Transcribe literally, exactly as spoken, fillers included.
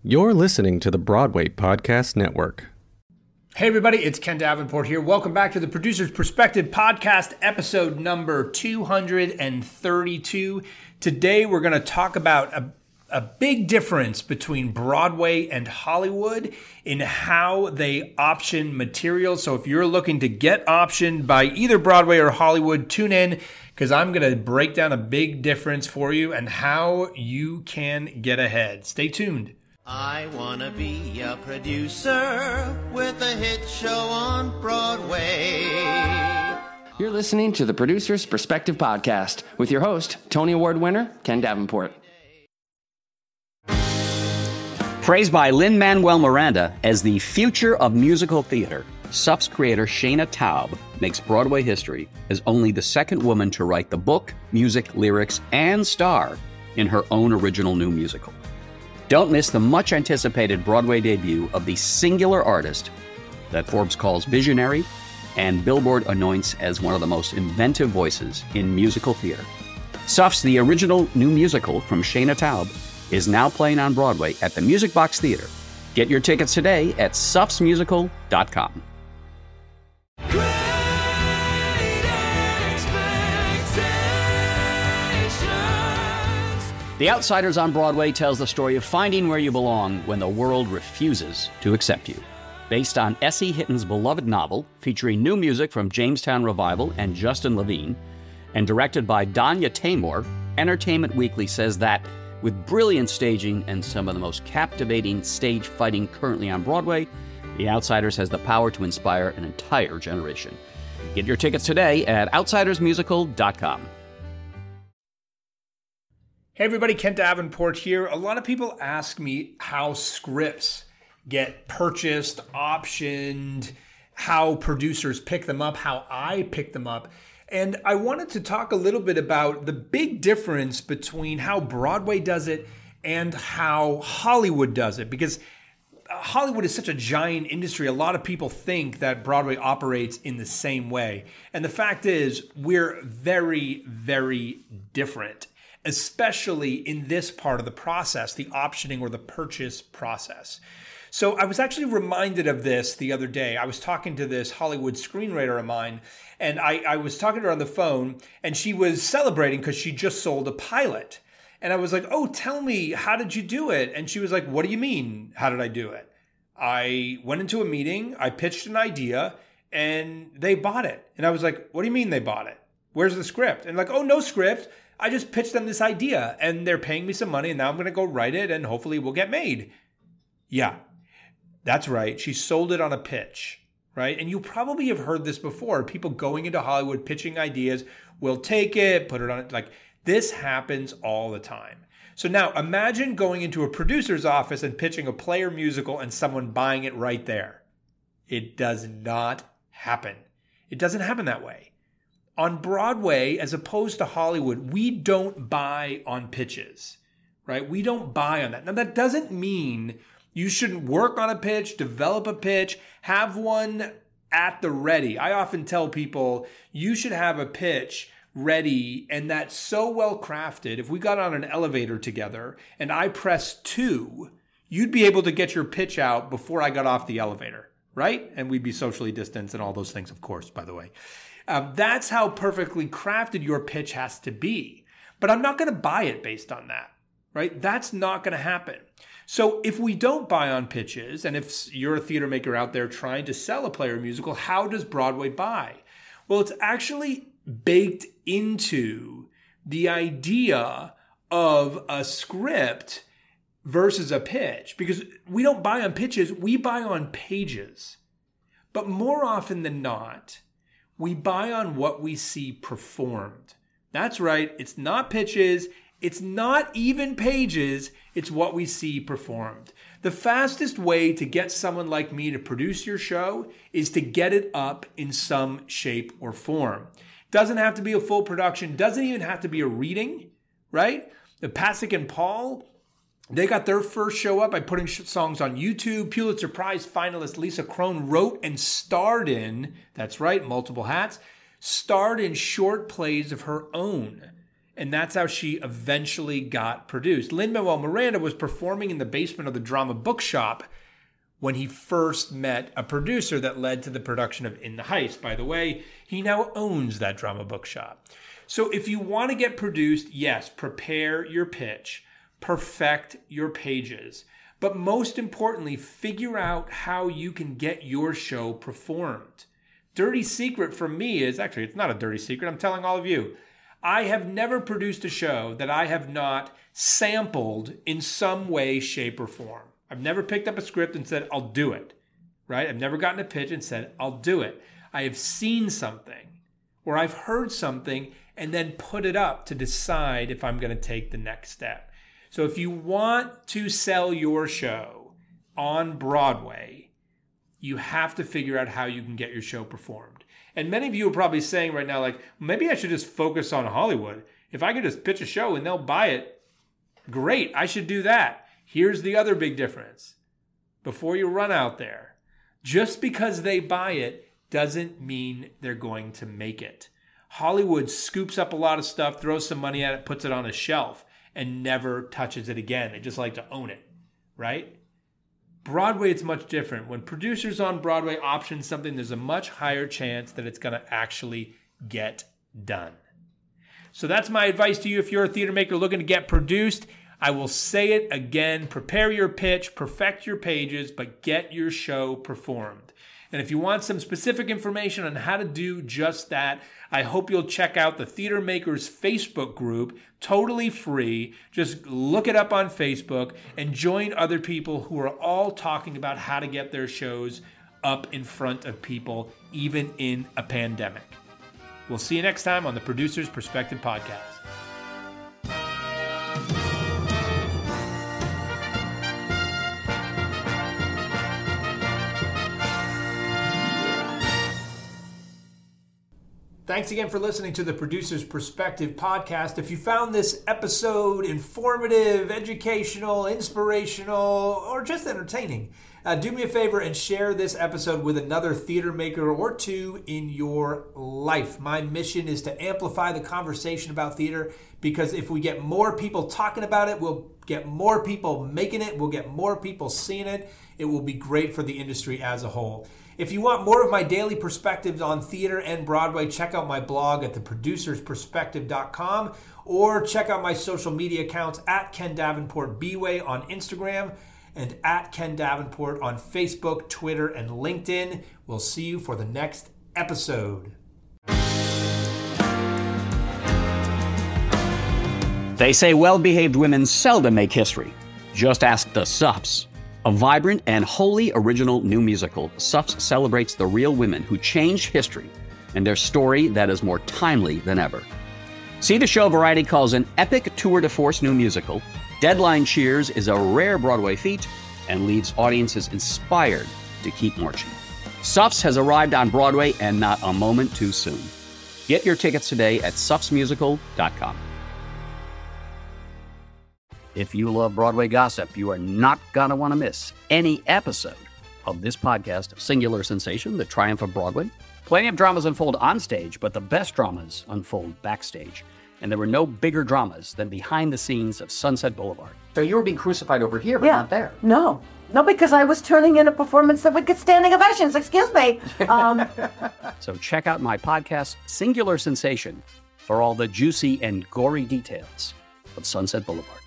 You're listening to the Broadway Podcast Network. Hey everybody, it's Ken Davenport here. Welcome back to the Producer's Perspective Podcast, episode number two hundred thirty-two. Today we're going to talk about a, a big difference between Broadway and Hollywood in how they option material. So if you're looking to get optioned by either Broadway or Hollywood, tune in because I'm going to break down a big difference for you and how you can get ahead. Stay tuned. I wanna be a producer with a hit show on Broadway. You're listening to the Producer's Perspective Podcast with your host, Tony Award winner, Ken Davenport. Praised by Lin-Manuel Miranda as the future of musical theater, S U F's creator Shaina Taub makes Broadway history as only the second woman to write the book, music, lyrics, and star in her own original new musical. Don't miss the much-anticipated Broadway debut of the singular artist that Forbes calls visionary and Billboard anoints as one of the most inventive voices in musical theater. S U F's The Original New Musical from Shaina Taub is now playing on Broadway at the Music Box Theater. Get your tickets today at sufs musical dot com. The Outsiders on Broadway tells the story of finding where you belong when the world refuses to accept you. Based on S E. Hitton's beloved novel, featuring new music from Jamestown Revival and Justin Levine, and directed by Danya Taymor, Entertainment Weekly says that, with brilliant staging and some of the most captivating stage fighting currently on Broadway, The Outsiders has the power to inspire an entire generation. Get your tickets today at outsiders musical dot com. Hey everybody, Ken Davenport here. A lot of people ask me how scripts get purchased, optioned, how producers pick them up, how I pick them up. And I wanted to talk a little bit about the big difference between how Broadway does it and how Hollywood does it. Because Hollywood is such a giant industry, a lot of people think that Broadway operates in the same way. And the fact is, we're very, very different, especially in this part of the process, the optioning or the purchase process. So I was actually reminded of this the other day. I was talking to this Hollywood screenwriter of mine, and I, I was talking to her on the phone, and she was celebrating because she just sold a pilot. And I was like, oh, tell me, how did you do it? And she was like, what do you mean, how did I do it? I went into a meeting, I pitched an idea, and they bought it. And I was like, what do you mean they bought it? Where's the script? And like, oh, no script. I just pitched them this idea and they're paying me some money and now I'm going to go write it and hopefully it will get made. Yeah, that's right. She sold it on a pitch, right? And you probably have heard this before. People going into Hollywood pitching ideas, will take it, put it on it. Like this happens all the time. So now imagine going into a producer's office and pitching a play or musical and someone buying it right there. It does not happen. It doesn't happen that way. On Broadway, as opposed to Hollywood, we don't buy on pitches, right? We don't buy on that. Now, that doesn't mean you shouldn't work on a pitch, develop a pitch, have one at the ready. I often tell people you should have a pitch ready, and that's so well crafted. If we got on an elevator together and I pressed two, you'd be able to get your pitch out before I got off the elevator, right? And we'd be socially distanced and all those things, of course, by the way. Uh, that's how perfectly crafted your pitch has to be. But I'm not going to buy it based on that, right? That's not going to happen. So if we don't buy on pitches, and if you're a theater maker out there trying to sell a play or musical, how does Broadway buy? Well, it's actually baked into the idea of a script versus a pitch. Because we don't buy on pitches, we buy on pages. But more often than not, we buy on what we see performed. That's right. It's not pitches. It's not even pages. It's what we see performed. The fastest way to get someone like me to produce your show is to get it up in some shape or form. Doesn't have to be a full production. Doesn't even have to be a reading, right? The Pasek and Paul, they got their first show up by putting songs on YouTube. Pulitzer Prize finalist Lisa Kron wrote and starred in, that's right, multiple hats, starred in short plays of her own. And that's how she eventually got produced. Lin-Manuel Miranda was performing in the basement of the Drama Bookshop when he first met a producer that led to the production of In the Heights. By the way, he now owns that Drama Bookshop. So if you want to get produced, yes, prepare your pitch, perfect your pages, but most importantly, figure out how you can get your show performed. Dirty secret from me is, actually, it's not a dirty secret, I'm telling all of you, I have never produced a show that I have not sampled in some way, shape, or form. I've never picked up a script and said, I'll do it, right? I've never gotten a pitch and said, I'll do it. I have seen something or I've heard something and then put it up to decide if I'm going to take the next step. So if you want to sell your show on Broadway, you have to figure out how you can get your show performed. And many of you are probably saying right now, like, maybe I should just focus on Hollywood. If I could just pitch a show and they'll buy it, great, I should do that. Here's the other big difference. Before you run out there, just because they buy it doesn't mean they're going to make it. Hollywood scoops up a lot of stuff, throws some money at it, puts it on a shelf, and never touches it again. They just like to own it, right? Broadway, it's much different. When producers on Broadway option something, there's a much higher chance that it's going to actually get done. So that's my advice to you if you're a theater maker looking to get produced. I will say it again, prepare your pitch, perfect your pages, but get your show performed. And if you want some specific information on how to do just that, I hope you'll check out the Theater Makers Facebook group, totally free. Just look it up on Facebook and join other people who are all talking about how to get their shows up in front of people, even in a pandemic. We'll see you next time on the Producer's Perspective Podcast. Thanks again for listening to the Producer's Perspective Podcast. If you found this episode informative, educational, inspirational, or just entertaining, uh, do me a favor and share this episode with another theater maker or two in your life. My mission is to amplify the conversation about theater, because if we get more people talking about it, we'll get more people making it, we'll get more people seeing it. It will be great for the industry as a whole. If you want more of my daily perspectives on theater and Broadway, check out my blog at the producers perspective dot com or check out my social media accounts at Ken Davenport B-Way on Instagram and at Ken Davenport on Facebook, Twitter, and LinkedIn. We'll see you for the next episode. They say well-behaved women seldom make history. Just ask the Sups. A vibrant and wholly original new musical, Sups celebrates the real women who changed history and their story that is more timely than ever. See the show Variety calls an epic tour de force new musical. Deadline cheers is a rare Broadway feat and leaves audiences inspired to keep marching. Sups has arrived on Broadway and not a moment too soon. Get your tickets today at sups musical dot com. If you love Broadway gossip, you are not going to want to miss any episode of this podcast of Singular Sensation, The Triumph of Broadway. Plenty of dramas unfold on stage, but the best dramas unfold backstage. And there were no bigger dramas than behind the scenes of Sunset Boulevard. So you were being crucified over here, but yeah. not there. No. No, because I was turning in a performance that would get standing ovations. Excuse me. Um, so check out my podcast, Singular Sensation, for all the juicy and gory details of Sunset Boulevard.